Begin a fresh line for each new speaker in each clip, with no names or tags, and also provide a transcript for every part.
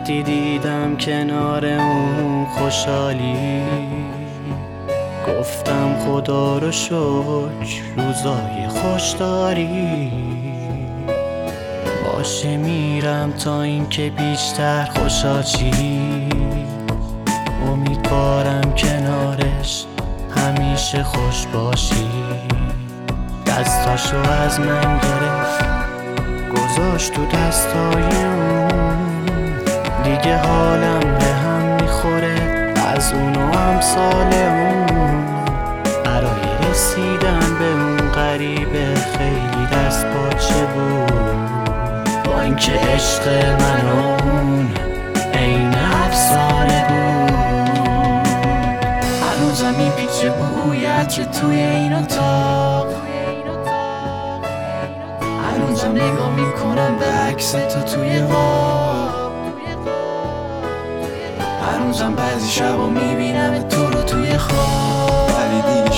وقتی دیدم کنار اون خوشحالی، گفتم خدا رو شکر روزای خوش داری. باشه میرم تا اینکه بیشتر خوشحال شی، امیدوارم کنارش همیشه خوش باشی. دستاشو از من گرفت گذاشت تو دستای اون، دیگه حالم به هم میخوره از اون و امثال اون. برای رسیدن به اون غریبه خیلی دست پاچه بود، با اینکه عشق من و اون عین افسانه بود. هنوزم میپیچه بوی عطر توی این اتاق، هنوزم نگاه میکنم به عکس تو توی خواب، هنوزم بعضی شبا میبینم تو رو توی خواب.
ولی دیگه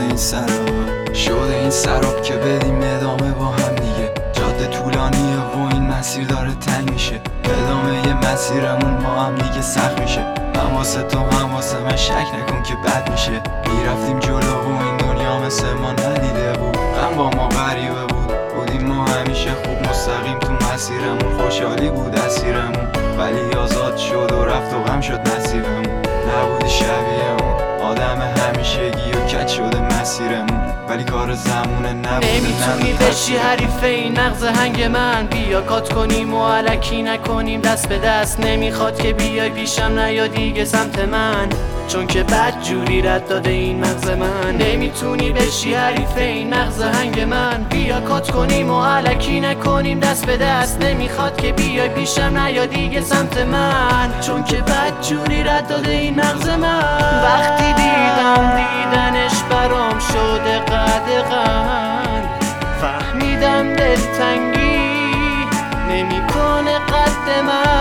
شده این سراب که بدیم ادامه با هم دیگه. جاده طولانیه و این مسیر داره تنگ میشه، ادامه یه مسیرمون ما هم دیگه سخت میشه. هم واسه تو هم واسه من شک نکن که بد میشه. میرفتیم جلو و این دنیا مثل ما ندیده بود، غم با ما غریبه بودیم ما همیشه خوب مستقیم تو مسیرمون. خوشحالی بود اسیرمون ولی آزاد شد و رفت و غم شد نصیبمون. نبودی شبیه اون آدم همیشگی و کج شده مسیرمون، ولی کار زمونه نبوده.
نمیتونی بشی حریف این مغز هنگ من، بیا کات کنیم و علکی نکنیم دست به دست. نمیخواد که بیای پیشم نیا دیگه سمت من، چون که بد جوری رد داده این مغز من. نمیتونی بشی حریف این مغز هنگ من، بیا کات کنیم و علکی نکنیم دست به دست. نمیخواد که بیای پیشم نیا دیگه سمت من، چون که بد جوری رد داده این مغز من. وقتی دیدنش برام شده قدغن، فهمیدم دلتنگی نمیکنه قد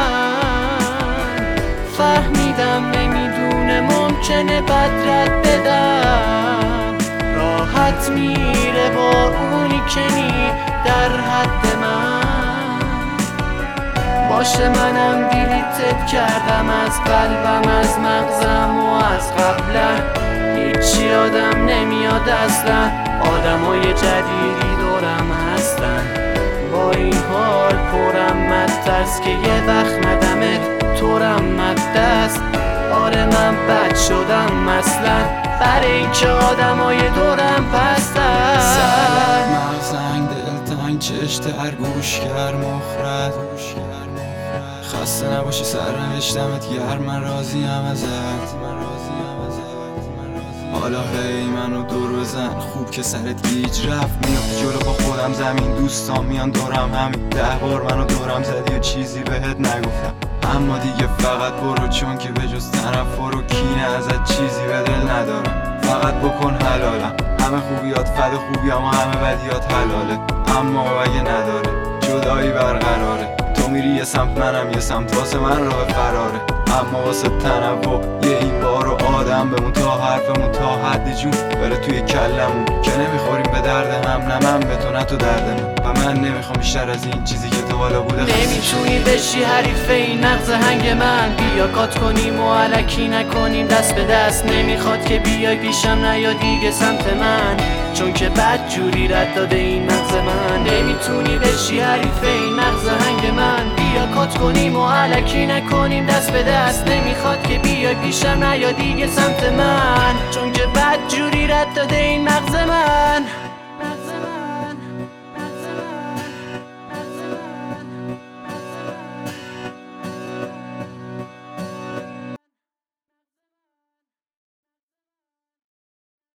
من. فهمیدم نمیدونه ممکنه بد رد بدم، راحت میره با اونی که نی در حد من. باشه منم دیلیتت کردم از قلبم، از مغزم و از قبله. هیچی یادم نمیاد اصلا، آدمای جدیدی دورم هستن. با این حال پرم مدست که یه وقت ندمت طورم مدست. آره من بد شدم مثلا برای اینکه آدمای دورم پستن.
سرک مغزنگ دلتنگ چش در گوشگر مخرد. خسته نباشی سرنوشتمت گرم، من راضیم ازت. حالا هی منو دور بزن خوب که سرت گیج رفت. میافتی جلو با خودم زمین، دوستان میان دورم همین. 10 بار منو دورم زدی و چیزی بهت نگفتم، اما دیگه فقط برو چون که به جز تنفر و کینه ازت چیزی به دل ندارم. فقط بکن حلالم، همه خوبیات فد خوبی اما همه بدیات حلاله. اما اگه نداره جدایی برقراره، تو میری یه سمت منم یه سمت، واسه من راه فراره. اما واسه تنوع یه این بار و آدم بمون تا حرفمون تا حدی جون بره توی کلمون، که نمیخوریم به درد هم، نه من به تو نه تو دردمون. و من نمیخوام بیشتر از این چیزی که تو حالا بوده.
نمیتونی بشی حریف این مغز هنگ من، بیا کات کنیم و علکی نکنیم دست به دست. نمیخواد که بیای پیشم نیا دیگه سمت من، چون که بد جوری رد داده این مغز من. نمیتونی بشی حریف این مغز هنگ من، بیا کات کنیم و علکی نکنیم دست به دست. نمیخواد که بیای پیشم نیا دیگه سمت من، چون که بد جوری رد داده این مغز من.